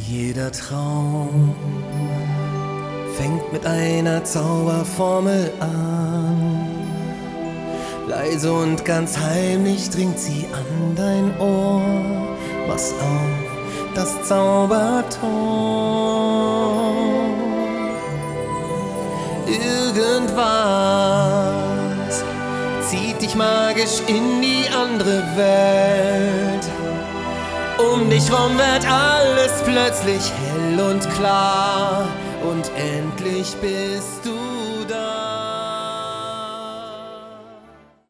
Jeder Traum fängt mit einer Zauberformel an. Leise und ganz heimlich dringt sie an dein Ohr. Pass auf, das Zaubertor. Irgendwas zieht dich magisch in die andere Welt. Um dich rum wird alles plötzlich hell und klar und endlich bist du